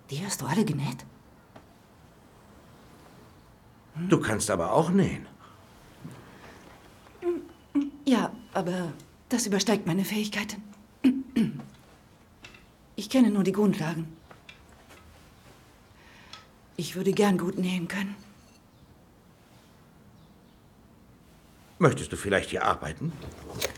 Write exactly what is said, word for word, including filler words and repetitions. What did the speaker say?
Die hast du alle genäht? Du kannst aber auch nähen. Ja, aber das übersteigt meine Fähigkeiten. Ich kenne nur die Grundlagen. Ich würde gern gut nähen können. Möchtest du vielleicht hier arbeiten?